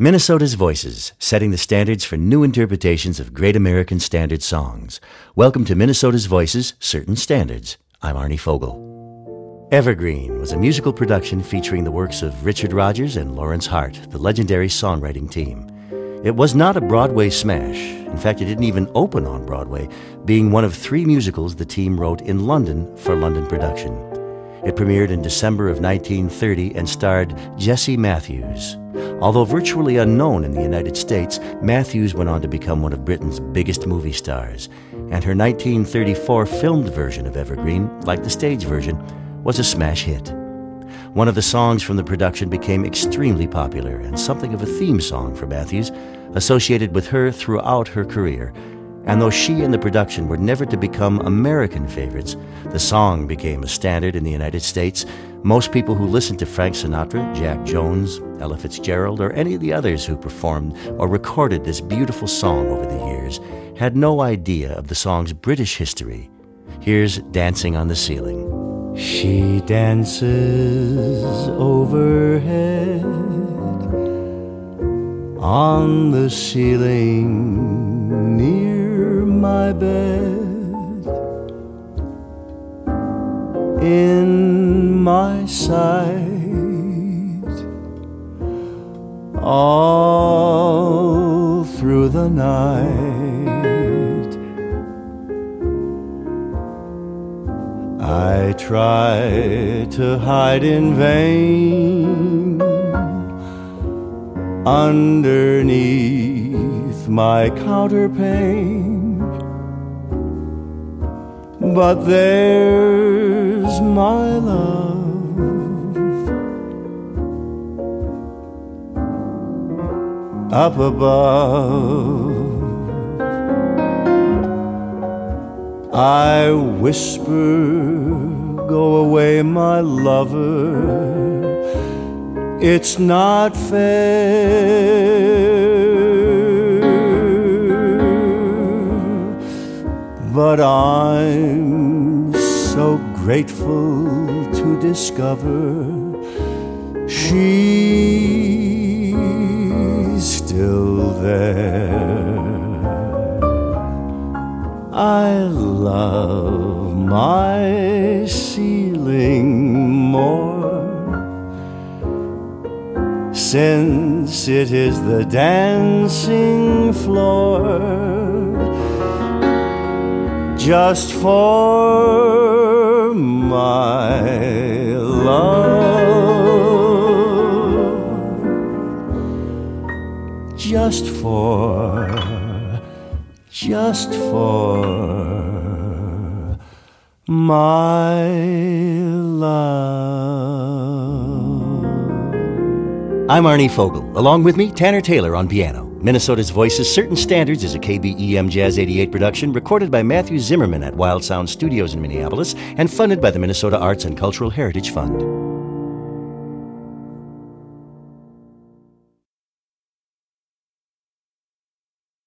Minnesota's Voices, setting the standards for new interpretations of great American standard songs. Welcome to Minnesota's Voices, Certain Standards. I'm Arnie Fogel. Evergreen was a musical production featuring the works of Richard Rodgers and Lawrence Hart, the legendary songwriting team. It was not a Broadway smash. In fact, it didn't even open on Broadway, being one of 3 musicals the team wrote in London for London production. It premiered in December of 1930 and starred Jessie Matthews. Although virtually unknown in the United States, Matthews went on to become one of Britain's biggest movie stars, and her 1934 filmed version of Evergreen, like the stage version, was a smash hit. One of the songs from the production became extremely popular and something of a theme song for Matthews, associated with her throughout her career. And though she and the production were never to become American favorites, the song became a standard in the United States. Most people who listened to Frank Sinatra, Jack Jones, Ella Fitzgerald, or any of the others who performed or recorded this beautiful song over the years had no idea of the song's British history. Here's Dancing on the Ceiling. She dances overhead on the ceiling near my bed, in my sight, all through the night. I try to hide in vain underneath my counterpane, but there's my love up above. I whisper, go away, my lover, it's not fair, but I'm so grateful to discover she's still there. I love my ceiling more since it is the dancing floor just for my love, just for my love. I'm Arnie Fogel. Along with me, Tanner Taylor on piano. Minnesota's Voices, Certain Standards is a KBEM Jazz 88 production recorded by Matthew Zimmerman at Wild Sound Studios in Minneapolis and funded by the Minnesota Arts and Cultural Heritage Fund.